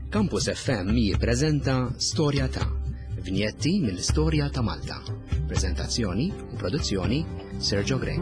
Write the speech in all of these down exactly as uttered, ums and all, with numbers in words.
Campus F M jippreżenta Storja ta' Vinjetti mill-istorja ta' Malta. Preżentazzjoni u produzzjoni Sergio Grek.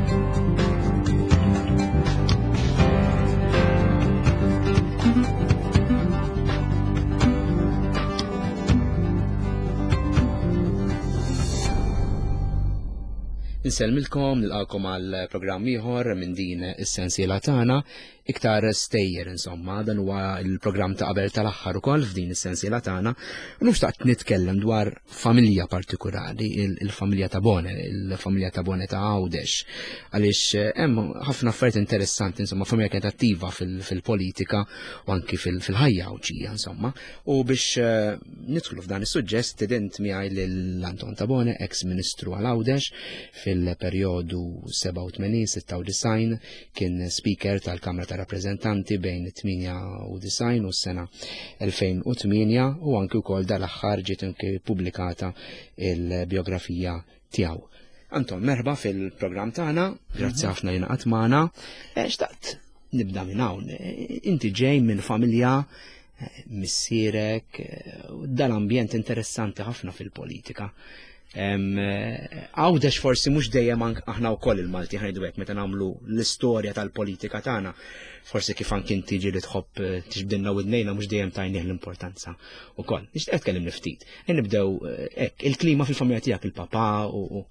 Nselmilkom nilqakom għal programm ieħor minn din is-sensiela tagħna iktar stejjer insomma dan huwa l-programm ta' qabel tal-aħħar ukoll f'din is-sensiela tagħna u nixtaqt nitkellem dwar familja partikulari, il-familja ta' Bone, il-familja ta' Bone ta' Għawdex, għaliex hemm ħafna affarijiet interessanti insomma familja kienet attiva fil-politika u anki fil-ħajja Għawġija insomma u biex nidħlu f'dan is-suġġett tidint miegħi lil Anton ta' Bone, ex-Ministru għal Għawdex fil-perjodu seba' u tmenin sitta u disgħin kien speaker tal-Kamra ta' Rappreżentanti bejn it-tminja u disgħin u s-sena elfejn u tminja u anke wkoll dal-aħħar ġiet anke pubblikata il-biografija tiegħu. Anton, merħba fil-programm tagħna, grazzi ħafna li naqgħod magħna. Xtaqt nibda minn hawn. Inti ġej minn familja missierek, dal-ambjent interessanti ħafna fil-politika. Għawdex forsi mhux dejjem aħna wkoll il-Malti ħajdu hekk meta nagħmlu l-istorja tal-politika tagħna. Forsi kif anke inti ġieli tħobb tixbdilna widnejna mhux dejjem tajnih l-importanza wkoll. Nixtieq tkellimni ftit. Nibdew hekk il-klima fil-familja tiegħek il-papà u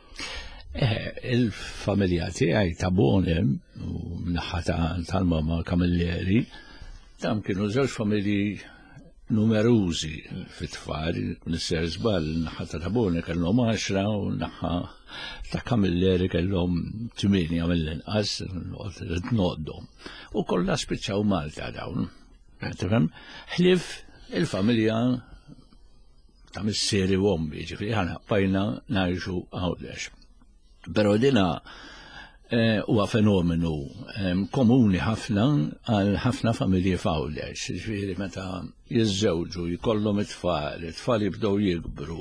il-familja tiegħi ta' Bone u naħa tal-mama Kamilleri tam kienu żewġ familji numerużi fit-tfal, nisser żball naħa ta' Bone kellhom għaxra u naħa ta' Kamilleri kellhom tminja mill-inqas tnoddhom. U kollha spiċċaw Malta dawn. Tifhem? Ħlief il-familja ta' missieri u ommi, ġifieri ħana bajna ngħixu Għawdex. Però dina huwa fenomenu komuni ħafna għal ħafna familji f'Għawdex. Ġifieri meta jiżżewġu jkollhom it-tfal, it-tfal jibdew jikbru,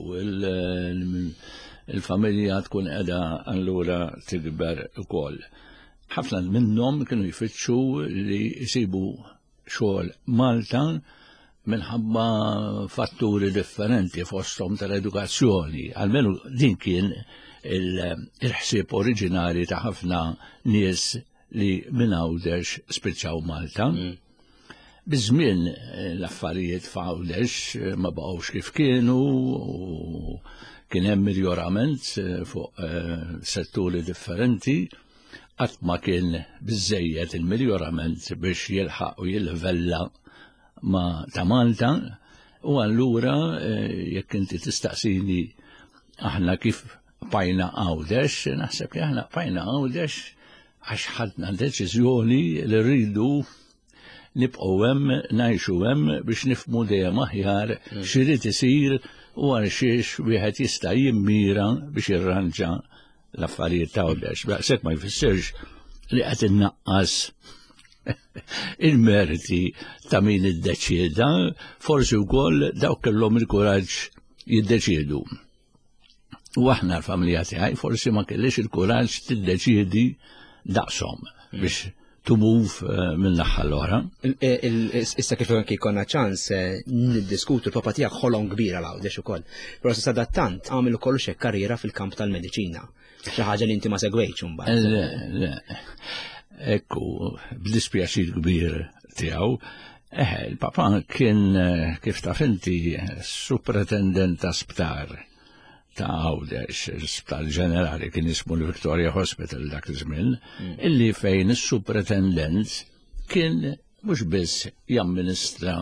il-familja tkun qiegħda allura tikber ukoll. Ħafna minnhom kienu jfittxu li jsibu xogħol Malta minħabba fatturi differenti fosthom tal-edukazzjoni. Almenu din kien il-ħsieb oriġinari ta' ħafna nies li minn Għawdex spiċċaw Malta. Biżmien l-affarijiet f'Għawdex ma baqgħux kif kienu u kien hemm miljorament fuq setturi differenti, qatt ma kien biżżejjed il-miljorament biex jilħaq u jilvella ma ta' Malta u allura jekk inti tistaqsini aħna kif bajna Għawdex, naħseb li aħna bajna Għawdex għax ħadna deċiżjoni li rridu nibqgħu hemm ngħixu hemm biex nifhmu dejjem aħjar x'irid isir u għal xiex wieħed jista' jimmira biex jirranġa l-affarijiet ta' Għawdex. Daqshekk ma jfissirx li qed innaqqas il-meriti ta' min iddeċieda, forsi wkoll dawk kellhom il-kuraġġ jiddeċiedu. U aħna l-familja tiegħi forsi ma kellix il-kuraġġ tiddeċiedi daqshom biex tumuf minn naħa l-oħra. Issa kif anke jkollna ċans niddiskutu l-papa tiegħek ħolom kbira Għawdex ukoll. Però sa sadattant għamel ukoll xi karriera fil-kamp tal-mediċina. Xi ħaġa li inti ma segwejtx imbagħad. Le, ekku, b'dispjaċir kbir tiegħu. Eh, il-papa kien kif taf inti supretendent ta' sptar ta' Għawdex, l-Isptar Ġenerali kien ismu l-Victoria Hospital dak iż-żmien, illi fejn is-supretendent kien mhux biss jamministra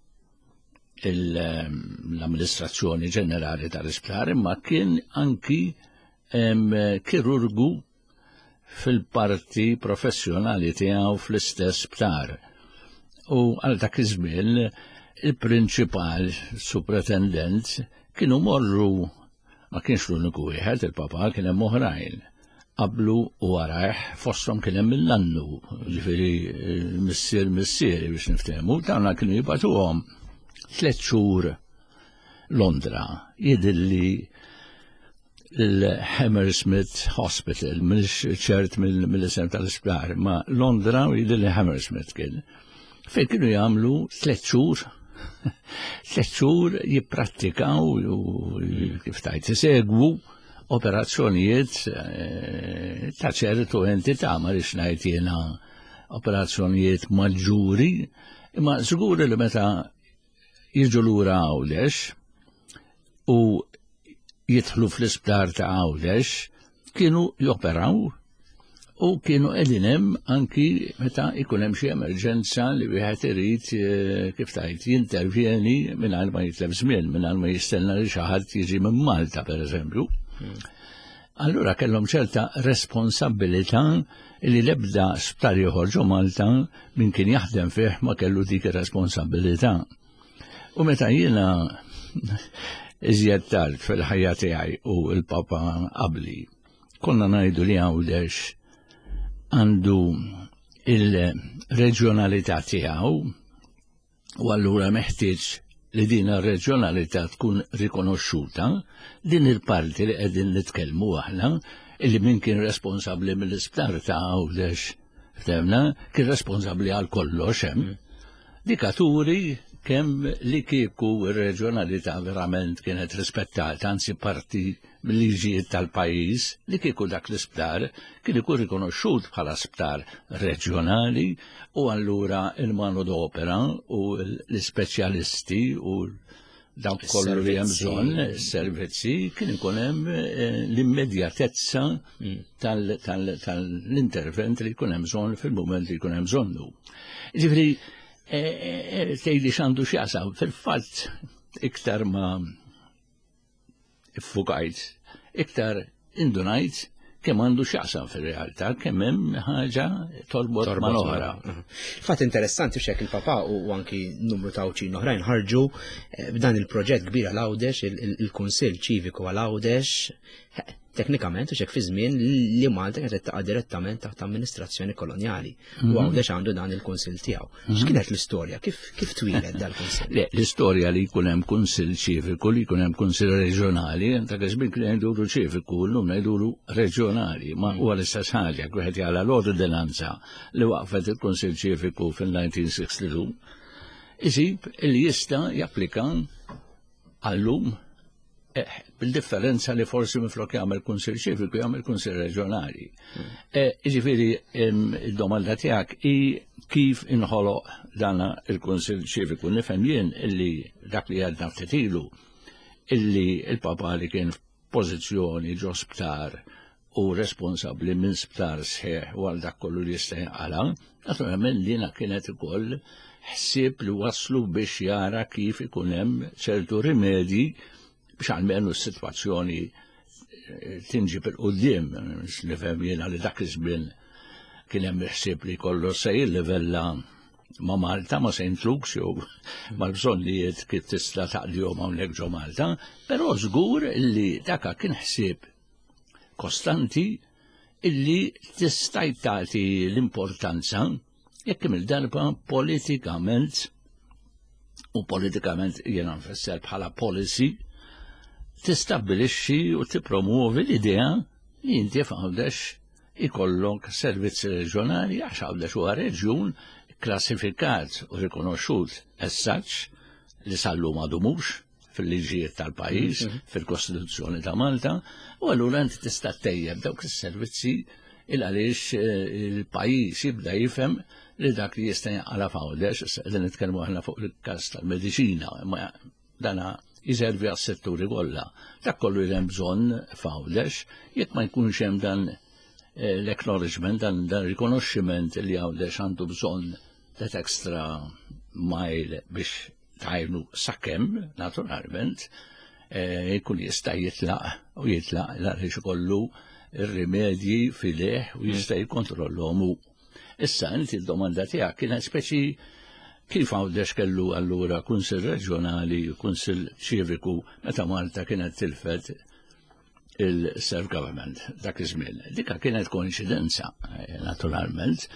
l-amministrazzjoni ġenerali tal-isptar, imma kien anki kirurgu fil-parti professjonali tiegħu fl-istess sptar. U għal dak iż-żmien il-prinċipal supretendent kienu morru ma kienx l-uniku wieħed, il-papa kien hemm oħrajn. Qablu u warajh fosthom kien hemm mill-annu, ġifieri missier missieri biex niftehmu, tagħna kienu jibgħatuhom tliet xhur Londra. Jidilli l-Hammersmith Hospital, mhix ċert mill-isem tal-isptar, ma Londra u jidilli Hammersmith kien. Fejn kienu jagħmlu tliet xhur tliet xhur jipprattikaw u kif tajt isegwu operazzjonijiet ta' ċertu entità ma rix ngħid jiena operazzjonijiet maġġuri, imma żgur li meta jiġu lura Għawdex u jidħlu fl-isptar ta' Għawdex kienu joperaw u kienu qegħdin hemm anki meta jkun hemm xi emerġenza li wieħed irid kif tajt jintervjeni mingħajr ma jitlef żmien, mingħajr ma jistenna li xi ħadd jiġi minn Malta pereżempju. Allura kellhom ċerta responsabilità li l-ebda sptar joħorġu Malta min kien jaħdem fih ma kellu dik ir-responsabilità. U meta jiena iżjed tard fil-ħajja tiegħi u l-papa qabli konna ngħidu li Għawdex għandu il-reġjonalità tiegħu u allura meħtieġ li din ir-reġjonalità tkun rikonoxxuta, din il-parti li qegħdin nitkellmu aħna illi min kien responsabbli mill-isptar ta' Għawdex ftemna kien responsabbli għal kollox hemm. Dikaturi kemm li kieku r-reġjonalità verament kienet rispettata, anzi parti mill-liġijiet tal-pajjiż, li kieku dak l-isptar kien ikun rikonoxxut bħala sptar reġjonali u allura il-manu d'opera u l-ispeċjalisti u dawk kollu li hemm bżonn, is-servizzi, kien ikun hemm l-immedjatezza tal-intervent li jkun hemm bżonn fil-mument li jkun hemm bżonnu. Ġifieri tgħidli x'għandu x'jaqsam fil-fatt iktar ma iffukajt, iktar indunajt kemm għandu x'jaqsam fir-realtà, kemm hemm ħaġa torbot ma' l-oħra. Fatt interessanti f'xek il-papa u anki numru ta' uċin oħrajn ħarġu b'dan il-proġett kbir għal Għawdex, il-Kunsill Ċiviku għal Għawdex, teknikament u xek fi żmien li Malta kienet taqa' direttament taħt amministrazzjoni koloniali. U Għawdex għandu dan il-Kunsill tiegħu. X'kienet l-istorja? Kif twilet dal-Kunsill? L-istorja li jkun hemm Kunsill Ċiviku, li jkun hemm Kunsill Reġjonali, ta' żmien kien ngħidulu ċiviku, llum ngħidulu reġjonali, ma huwa l-istess ħaġa, wieħed jagħla l-ordinanza li waqfet il-Kunsill Ċiviku fil-nineteen sixty-two, isib li jista' japplika għallum bil-differenza li forsi miflok jagħmel Kunsill Ċiviku jagħmel Kunsill Reġjonali. Jiġifieri id-domanda tiegħek hi kif inħoloq dan il-Kunsill Ċiviku. Nifhem jien illi dak li għadna ftit ilu illi l-papa li kien f'pożizzjoni ġo sptar u responsabbli minn sptar sħiħ u għal dak kollu li jista' jinqala, naturalment dina kienet ukoll ħsieb li waslu biex jara kif ikun hemm ċertu rimedji biex għalmenu s-situazzjoni tinġi bil-qoddim, nifhem jiena li dak iż-żmien kien hemm ħsieb li kollu se jillivella ma' Malta ma se jintlux jew mal-bżonnijiet kif tista' taqdihom hawnhekk ġo Malta, però żgur illi dak kien ħsieb kostanti illi tista' tagħti l-importanza jekk il-darba politikament u politikament jiena nfisser bħala policy tistabbilixxi u tippromuovi l-idea li inti f'Għawdex ikollok servizzi reġjonali għax Għawdex huwa reġjun klassifikat u rikonoxxut as such li sallu m'għadumux fil-liġijiet tal-pajjiż, fil-Kostituzzjoni ta' Malta, u allura inti tista' tejjeb dawk is-servizzi il għaliex il-pajjiż jibda jifhem li dak li jista' jinqala f'Għawdex, qegħdin nitkellmu aħna fuq il-każ tal-mediċina, imma dana jiservi għas-setturi kollha. Dak kollu li hemm bżonn f'Għawdex, jekk ma jkunx hemm dan l-acknowledgement, dan dan rikonoxximent li Għawdex għandu bżonn that extra mile biex tajnu sakemm, naturalment, jkun jista' jitlaq u jitlaq għaliex ikollu ir-rimedji fideh u jista' jikkontrollhom hu. Issa inti d-domanda tiegħek kienet speċi kif Għawdex kellu allura Kunsill Reġjonali u Kunsill Ċiviku meta Malta kienet tilfet il-self government dak iż-żmien. Dika kienet koinċidenza, naturalment,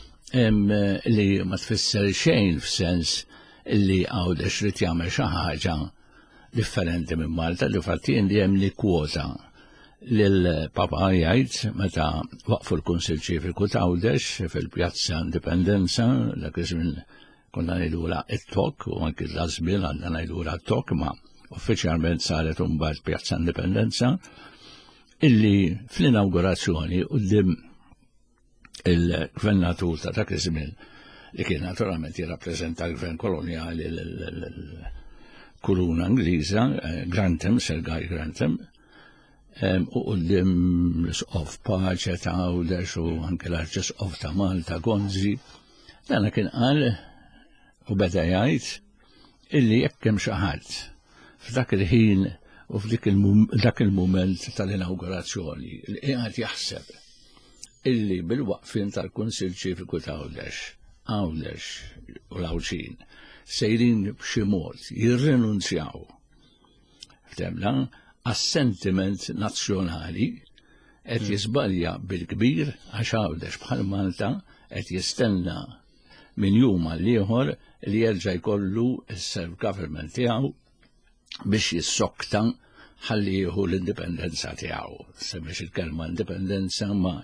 li ma tfisser xejn f'sens li Għawdex rid jagħmel xi ħaġa differenti minn Malta li fattien li hemm li kwota lill-Papa jgħid meta waqfu l-Kunsill Ċiviku ta' Għawdex fil-Pjazza Indipendenza dak iż-żmien konna ngħidula it-tok u anki l-azbil għandna ngħidula t-tok ma uffiċjalment saret mbagħad Pjazza Indipendenza illi fl-inaugurazzjoni quddiem il-gvernatur ta' dak iż-żmien li kien naturalment jirrappreżenta l-gvern kolonjali l-kuruna Ingliża, Grantham, Sir Guy Grantham, u quddiem l-Isqof Paċe ta' Għawdex u anke l-Arċisqof ta' Malta Gonzi, dana kien qal u beda jgħid illi jekk hemm xi ħadd f'dak il-ħin u f'dak il-mument tal-inaugurazzjoni li qiegħed jaħseb illi bil-waqfin tal-Kunsill Ċiviku ta' Għawdex, Għawdex u l-Għawċin sejrin b'xi mod jirrenunzjaw f'temna għas-sentiment nazzjonali qed jiżbalja bil-kbir għax Għawdex bħal Malta qed jistenna minn jum għal ieħor li jerġa' jkollu s-self-government tiegħu biex jissokta ħalli jieħu l-indipendenza tiegħu. Semmix il-kelma indipendenza ma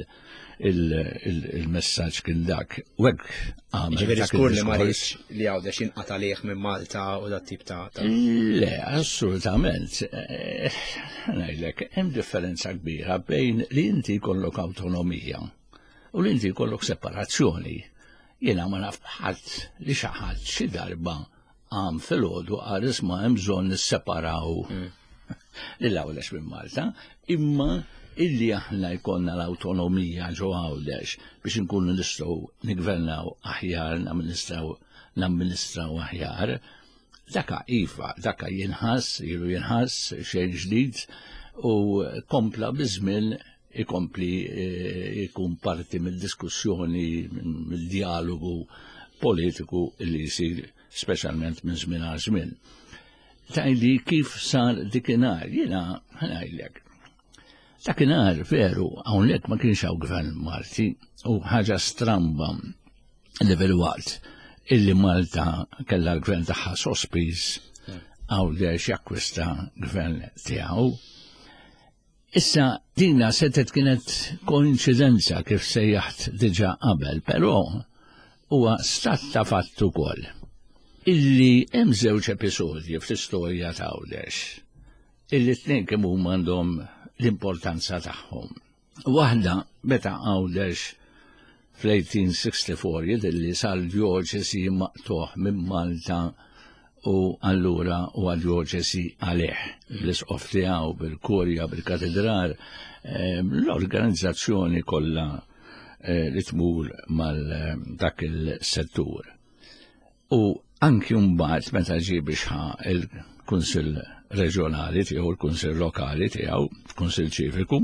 il-messaġġ kien dak. U hekk għamel. Ġifieri skur li ma rridx li Għawdex jinqata' lih minn Malta u dat tip ta'. Le, assolutament. Ngħidlek, hemm differenza kbira bejn li inti jkollok awtonomija u li inti jkollok separazzjoni. Jiena ma naf ħadd li xi ħadd xi darba għam fil-ħodu għal isma' hemm bżonn nisseparaw l-Għawdex minn Malta, imma illi aħna jkollna l-awtonomija ġo Għawdex biex inkunu nistgħu nigvernaw aħjar, namministraw aħjar, daka iva, daka jinħass, ilu jinħass xejn ġdid u kompla biżmien ikompli ikun parti mill-diskussjoni, mill-dialogu politiku li jsir speċjalment minn żmien għal żmien. Tajli kif sar dikinhar, jiena ħanajdlek. Dakinhar veru hawnhekk ma kienx hawn gvern Malti u ħaġa stramba li bil-waqt illi Malta kellha l-gvern tagħha sospiż Għawdex jakkwista gvern tiegħu. Issa dina setet kienet koinċidenza kif sejjaħt diġà qabel, però huwa stat ta' fatt ukoll illi hemm żewġ episodji fl-istorja ta' Għawdex illi tnejn kemm huma għandhom l-importanza tagħhom. Waħda meta Għawdex fl-eighteen sixty-four jidilli sal-djoċesi maqtuħ minn Malta u allura u għal-djoċesi għalih l-isqof tiegħu bil-kurja, bil-katedrar, l-organizzazzjoni kollha li tmur mal dak il-settur. U anki mbagħad meta ġie biex il-Kunsill Reġjonali tiegħu l-Kunsill Lokali tiegħu, Kunsill Ċiviku,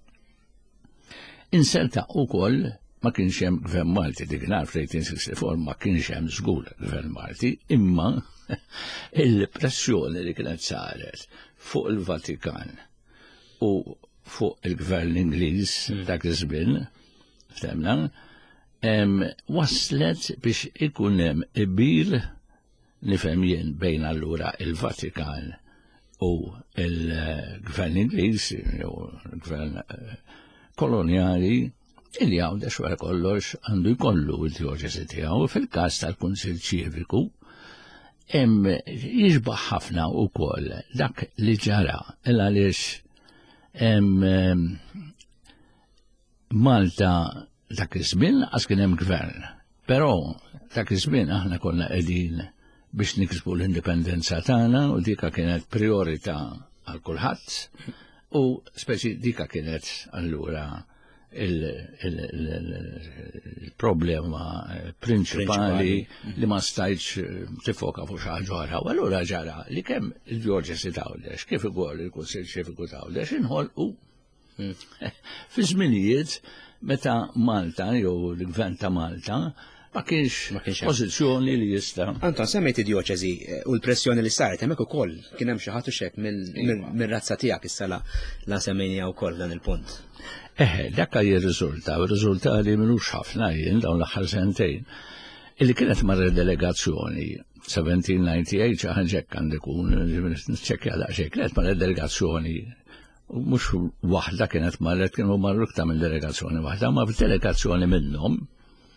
inserta wkoll ma kienx hemm gvern Malti dikinhar fl-eighteen sixty-four ma kienx hemm żgur gvern Malti, imma il-pressjoni li kienet saret fuq il-Vatikan u fuq il-gvern Ingliż dak iż-żmien, ftemna, waslet biex ikun hemm qbil nifhem jien bejn allura il-Vatikan u il-gvern Ingliż u l-gvern koloniali illi Għawdex wara kollox għandu jkollu l-djoċesi tiegħu fil-każ tal-Kunsill Ċiviku hemm jiġbaħ ħafna wkoll dak li ġara il għaliex hemm Malta dak iż-żmien għas kien hemm gvern, però dak iż-żmien aħna konna qegħdin biex niksbu l-indipendenza tagħna u dika kienet priorità għal kulħadd u speċi dika kienet allura il-problema prinċipali li ma stajtx tifoka fuq xi ħaġa oħra. U allura ġara li kemm il-djoċesi ta' Għawdex kif ukoll il-Kunsill Ċiviku ta' Għawdex inħolqu fi żminijiet meta Malta jew l-Gvern ta' Malta ma kienx pożizzjoni li jista'. Anton, semmejt id-djoċesi u l-pressjoni li saret hemmhekk ukoll kien hemm xi ħadd xek mir-razza tiegħek issa la semmejnija wkoll dan il-punt. Eħe, dakka jirriżulta, u riżultati minux ħafna jien dawn l-aħħar sentejn. Illi kienet marra delegazzjoni seventeen ninety-eight ħanġek għandikun, ċekkja daqsxejn, kienet marra delegazzjoni u mhux waħda kienet marret kienu marru iktar minn delegazzjoni waħda, ma b'delegazzjoni minnhom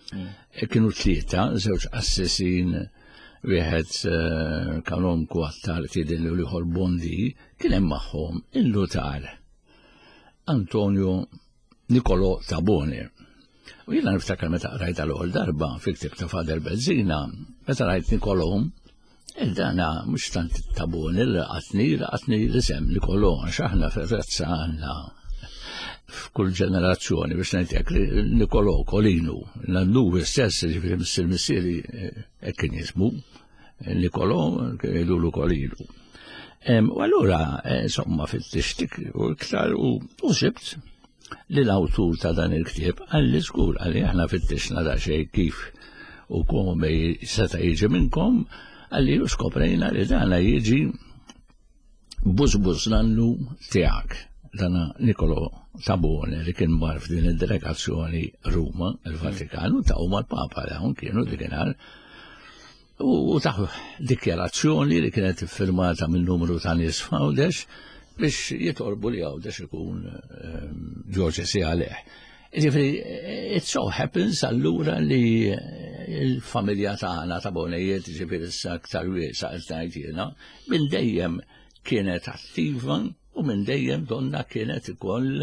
kienu tlieta, żewġ assessin, wieħed kalom kwattar tidillu liħor Bondi, kien hemm magħhom il-lutar Antonio Nicolò Tabone. U jiena niftakar meta qrajt għal-ewwel darba fil-ktieb ta' Fader Bezzina, meta rajt Nicolò, il-dana mux tant Tabone, l-qatni, l-qatni l-isem Nicolò, għax aħna fil-razza għanna f'kull ġenerazzjoni biex ngħidlek Nicolò Kolinu, l-nuwi stess ġifieri missier-missieri kien jismu Nicolò lulu Kolinu. U allura insomma fit-tixtik u iktar u sibt li l-awtur ta' dan il-ktieb għalli żgur għalli aħna fit-tixna da xejn kif u come seta' jiġi minnkom għalli skoprejna li dana jiġi bużbuż nannu tiegħek. Dana Nicolò Tabone li kien bar f'din id-delegazzjoni Ruma, il-Vatikanu, ta' huma l-Papa dawn kienu dikinar u ta' dikjarazzjoni li kienet firmata minn numru ta' nies f'Għawdex biex jitolbu li Għawdex ikun diocesi għalih. Ġifri, it so happens allura li il-familja tagħna Tabonejiet ġifri issa aktar wiesa qed jiena minn dejjem kienet attiva u minn dejjem donna kienet ikoll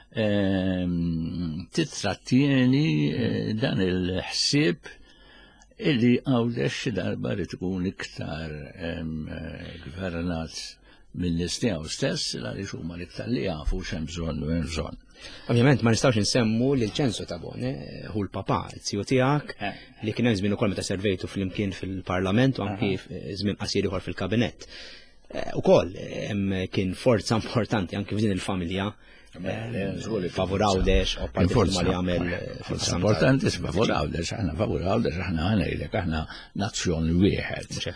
titrattieni dan il-ħsieb illi Għawdex darba li tkun iktar gvernat minn nies tiegħu stess għaliex huma l-iktar li jafu x'hemm bżonn u hemm bżonn. Ovvjament ma nistgħux insemmu lil Censo Tabone hu l-papà it-tiju tiegħek li kien hemm żmien ukoll meta servejtu flimkien fil-Parlament u anki żmien qasir ieħor fil-Kabinett. Ukoll kien forza importanti anke f'din il-familja favur Għawdex u parti ma li għamel forza importanti favur Għawdex, aħna favur Għawdex, aħna għanejlek, aħna nazzjon wieħed.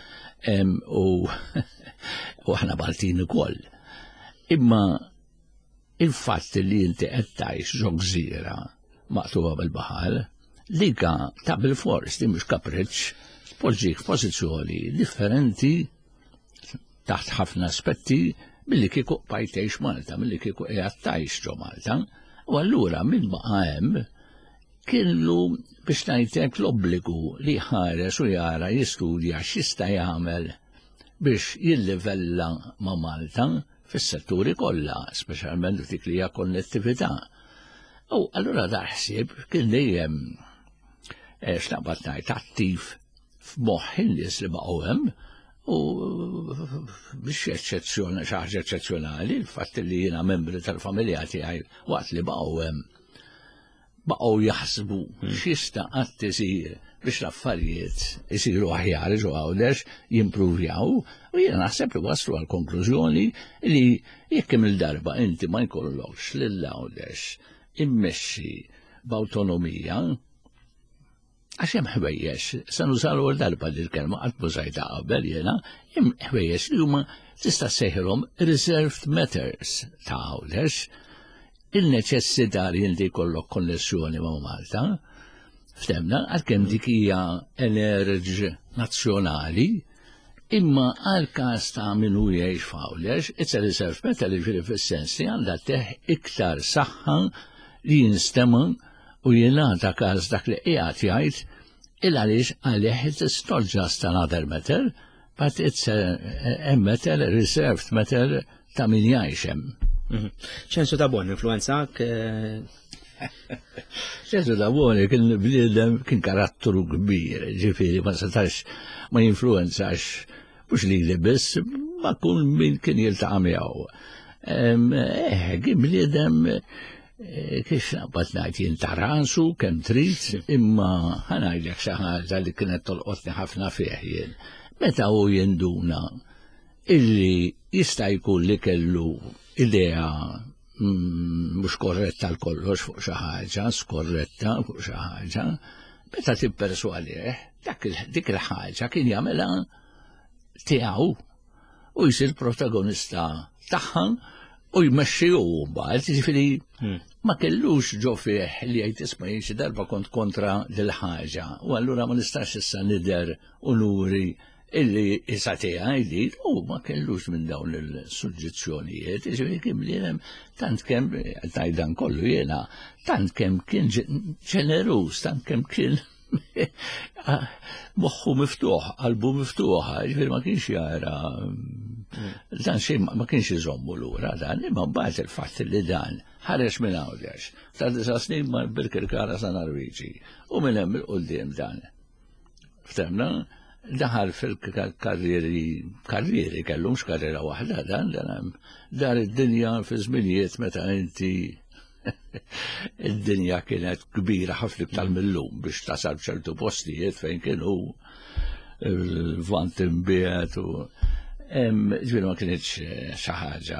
U aħna Baltin ukoll. Imma il-fatt li inti qed tgħix ġo gżira maqtuha bil-baħar li ka ta' bil-fors li mhux kapriċċ tpoġġik f'pożizzjoni differenti taħt ħafna aspetti milli kieku bajtejx Malta, milli kieku qiegħed tgħix ġo Malta, u allura minn baqa' hemm kienu biex ngħidlek l-obbligu li ħares u jara jistudja x'jista' jagħmel biex jillivella ma' Malta fis-setturi kollha, speċjalment dik li hija konnettività. U allura da ħsieb kien dejjem x'naqbad ngħid attiv f'moħħ in-nies li baqgħu hemm u biex eċċezzjoni xi ħaġa eċċezzjonali l-fatt li jiena membri tal-familja tiegħi waqt li baqgħu hemm baqgħu jaħsbu x'jista' qatt isir biex l-affarijiet isiru aħjar ġo Għawdex jimpruvjaw u jiena naħseb li waslu għal konklużjoni li jekk hemm il-darba inti ma jkollokx lil Għawdex immexxi b'awtonomija għax hemm ħwejjex, sa nużalu l-darba li l-kelma qatt mużajta qabel jiena, hemm ħwejjex li huma tista' sejħilhom reserved matters ta' Għawdex, il-neċessità li inti jkollok konnessjoni ma' Malta, ftemna għalkemm dik hija enerġ nazzjonali, imma għal każ ta' min hu jgħix f'Għawdex, it's a reserved matter li ġifieri fis-sens li għandha teħ iktar saħħa li jinstema' u jingħata każ dak li qiegħed jgħid il għaliex għalih it's not just another matter, but it's a matter, a reserved matter ta' min jgħix hemm. Censo Tabone influenzak? Censo Tabone kien bniedem kien karattru kbir, ġifieri ma setax ma jinfluenzax mhux lili biss, ma kull min kien jiltaqa' miegħu. Eh, kien bniedem kif naqbad ngħid jinta' rasu kemm trid, imma ħanajdlek xi ħaġa li kienet tolqotni ħafna fih jien. Meta hu jinduna illi jista' jkun li kellu idea mhux korretta l kollox fuq xi ħaġa, skorretta fuq xi ħaġa, meta tipperswadih dik il-ħaġa kien jagħmilha tiegħu u jsir protagonista tagħha u jmexxiju mbagħad, jiġifieri ma kellux ġo fih li jgħid isma' xi darba kont kontra lil ħaġa u allura ma nistax issa nidher u nuri illi issa tiegħi u ma kellux minn dawn il-suġġezzjonijiet, jiġifieri kien li hemm tant kemm tajdan kollu jiena, tant kemm kien ġeneruż, tant kemm kien moħħu miftuħ, qalbu miftuħ, ġifieri ma kienx jara dan xejn ma kienx iżommu lura dan, imma mbagħad il-fatt li dan ħareġ minn hawndex. Ta' disa snin ma bil-kirkara sa Norwiġi u minn hemm il-qudiem dan. Ftemna, daħal fil-karrieri, karrieri kellhom x'karriera waħda dan, dan dar id-dinja fi żminijiet meta inti id-dinja kienet kbira ħafna iktar mill-lum biex tasal ċertu postijiet fejn kienu vant imbiet u ġifieri ma kienx xi ħaġa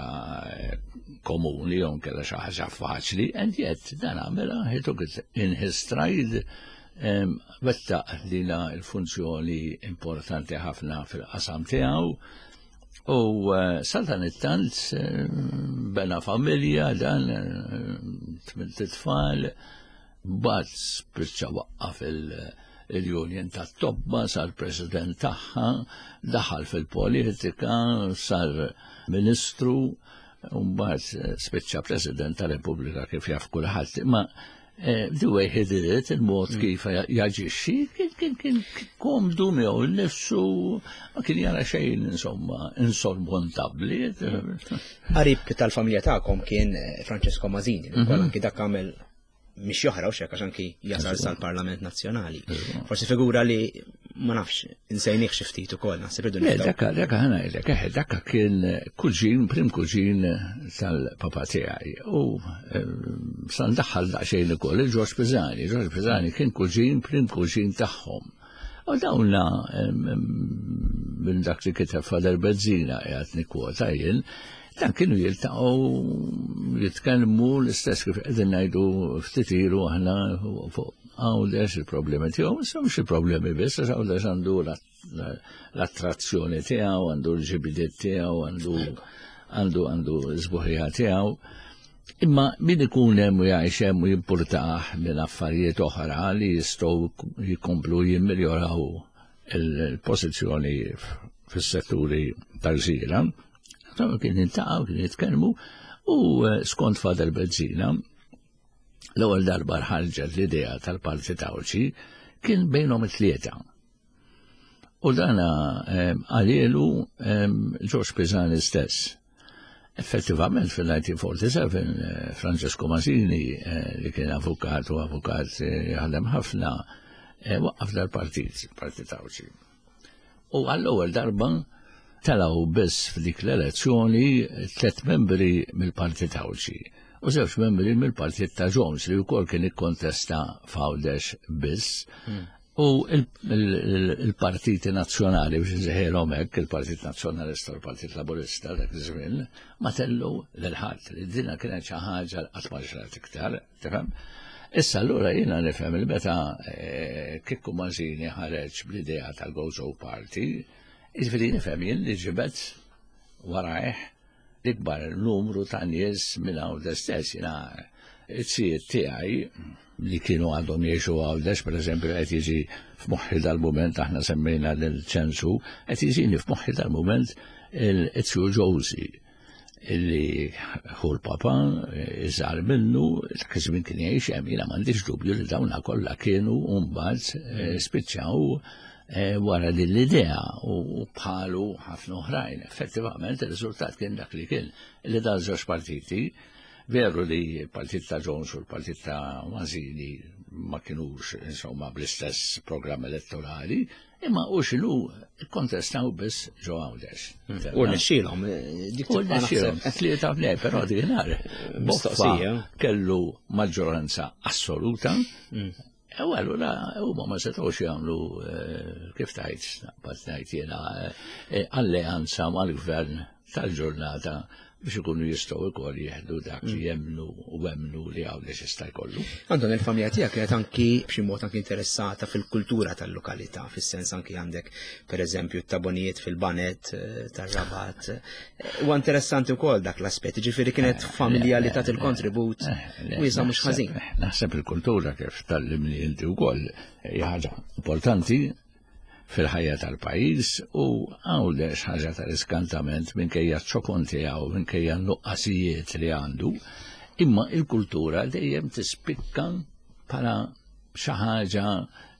komuni jew kellha xi ħaġa faċli, and yet dan għamilha he took it in his stride, wettaq lilha l-funzjoni importanti ħafna fil-qasam tiegħu. U sal dan it-tant bena familja dan tmint tfal, bat spiċċa waqqaf il-Union tat-Tobba, sar president tagħha, daħal fil-politika, sar ministru, u mbagħad spiċċa president tal-Repubblika kif jaf kulħadd. Ma the way he did it, il-mod kif jaġixxi, kien komdu miegħu nnifsu, ma kien jara xejn insomma insormontabbli. Qarib tal-familja tagħkom kien Francesco Masini, ukoll anki dak għamel mhix joħra u xek għax anki jasal sal-Parlament Nazzjonali. Forsi figura li ma nafx insejnieh xi ftit ukoll naħseb irdu nifhmu. Dakka dakka ħanajlek, eħe dakka kien kuġin, prim kuġin tal-papa tiegħi. U sa ndaħħal daqsxejn ukoll il-George Pisani. George Pisani kien kuġin, prim kuġin tagħhom. U dawna minn dak li kiteb Fader Bezzina qiegħed nikkwota jien, dan kienu jiltaqgħu jitkellmu l-istess kif qegħdin ngħidu ftit ilu aħna fuq għawdex il-problemi tiegħu, issa mhux il-problemi biss, għax għawdex għandu l-attrazzjoni tiegħu, għandu l-ġibidiet tiegħu, għandu għandu għandu l-żbuħija tiegħu. Imma min ikun hemm u jgħix hemm u jimpurtah minn affarijiet oħra li jistgħu jikomplu jimmeljoraw il-pożizzjoni fis-setturi tal-gżira. Kien jintaqgħu, kien jitkellmu u skont Fader Bezzina l-ewwel darba ħarġet l-idea tal-Partit Awċi kien bejnhom it-tlieta. U dana għalielu George Pisani stess. Effettivament fil-nineteen forty-seven Francesco Masini li kien avukat u avukat jaħdem ħafna waqqaf dal-partit, il-Partit Awċi. U għall-ewwel darba talaw biss f'dik l-elezzjoni tliet membri mill-Partit Awċi. U żewġ membri mill-Partit ta' Jones li wkoll kien ikkontesta f'Għawdex biss. U il-Partiti Nazzjonali biex iżeħħilhom hekk, il-Partit Nazzjonalista u l-Partit Laburista dak iż-żmien, ma tellu lil ħadd li dinha kienet xi ħaġa qatt ma ġrat iktar, tifhem? Issa allura jiena nifhem il meta kieku Masini ħareġ bl-idea tal-Gozo Party, jiġifieri nifhem jien li ġibet warajh l-ikbar numru ta' nies minn Għawdex stess. Jiena it-sijiet tiegħi li kienu għadhom jgħixu Għawdex, per eżempju, qed jiġi f'moħħi dal-mument aħna semmejna l-ċensu, qed jiġini f'moħħi dal-mument il-Etzju Ġowsi illi hu l-papa iżgħar minnu dak iż-żmien kien jgħix hemm, jiena m'għandix dubju li dawna kollha kienu mbagħad spiċċaw wara din l-idea u bħalu ħafna oħrajn. Effettivament ir-riżultat kien dak li kien li dal żewġ partiti. Veru li l-Partit ta' Jones u l-Partit ta' Masini ma kienux insomma bl-istess programm elettorali, imma u xilu kontestaw biss ġo Għawdex. U nexxilhom, U nexxilhom, tlieta fnej, però dinar Boffa kellu maġġoranza assoluta. U allura huma ma setgħux jagħmlu kif tajt, bad ngħid jiena alleanza mal-gvern tal-ġurnata biex ikunu jistgħu wkoll jieħdu dak li jemmnu u hemmnu li Għawdex jista' jkollu. Għandhom il-familja tiegħek kienet anki b'xi mod anki interessata fil-kultura tal-lokalità, fis-sens anki għandek pereżempju t-tabonijiet fil-banet tar-Rabat. Huwa interessanti wkoll dak l-aspett, ġifieri kienet familja li tat il-kontribut u jisa mhux ħażin. Naħseb il-kultura kif tallimni inti wkoll hija ħaġa importanti fil-ħajja tal-pajjiż u Għawdex ħaġa tal-iskantament minkejja ċ-ċokon tiegħu, minkejja n-nuqqasijiet li għandu, imma il-kultura dejjem tispikka bħala xi ħaġa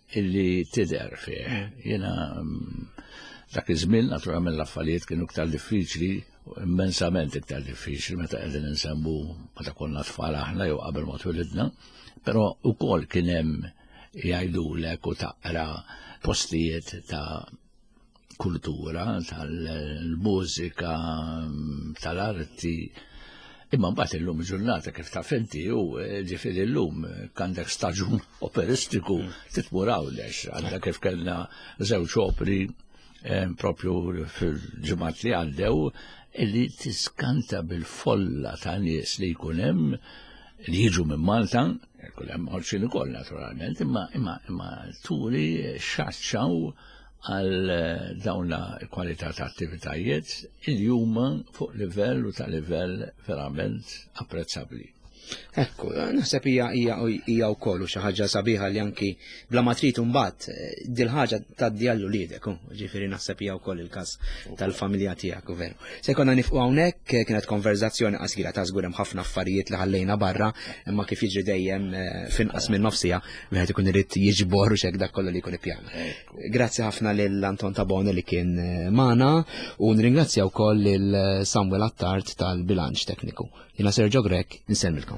illi tidher fih. Jiena dak iż-żmien naturalment l-affarijiet kienu iktar diffiċli, immensament iktar diffiċli meta qegħdin insemmu meta konna tfal aħna jew qabel ma twilidna, però wkoll kien hemm jgħidulek u taqra postijiet ta' kultura, tal-mużika, tal-arti. Imma mbagħad illum ġurnata kif taf inti u ġifieri llum għandek staġun operistiku titmur hawnhekk għandha kif kellna żewġ operi propju fil-ġimgħat li għaddew illi tiskanta bil-folla ta' nies li jkun hemm li jiġu minn Malta, kull hemm ħolxin ukoll naturalment, imma imma imma turi xaċċaw għal dawn la kwalità ta' attivitajiet il huma fuq livell u ta' livell verament apprezzabbli. Ekku, naħseb hija hija hija wkoll xi ħaġa sabiħa li anki bla ma trid imbagħad dil ħaġa tgħaddi għal uliedek, ġifieri naħseb hija wkoll il-każ tal-familja tiegħek u veru. Se jkollna nifqu hawnhekk kienet konverzazzjoni qasira ta' żgur hemm ħafna affarijiet li ħallejna barra, imma kif jiġri dejjem finqas minn nofsija wieħed ikun irid jiġbor u xek dak kollu li jkun ippjana. Grazzi ħafna lil Anton Tabone li kien magħna u nringrazzja wkoll lil Samuel Attard tal-bilanċ tekniku. Jiena Sergio Grek, insemmilkom.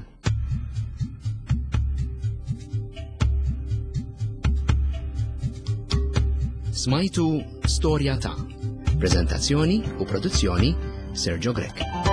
Smajtu Storja ta' prezentazzjoni u produzzjoni Sergio Grek.